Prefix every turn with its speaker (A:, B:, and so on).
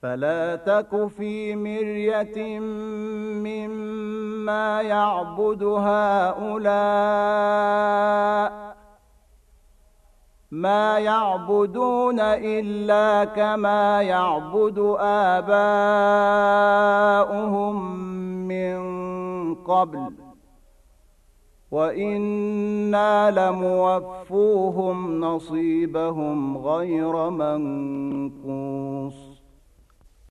A: فلا تك في مرية مما يعبد هؤلاء ما يعبدون إلا كما يعبد آباؤهم من قبل وإنا لموفوهم نصيبهم غير منقوص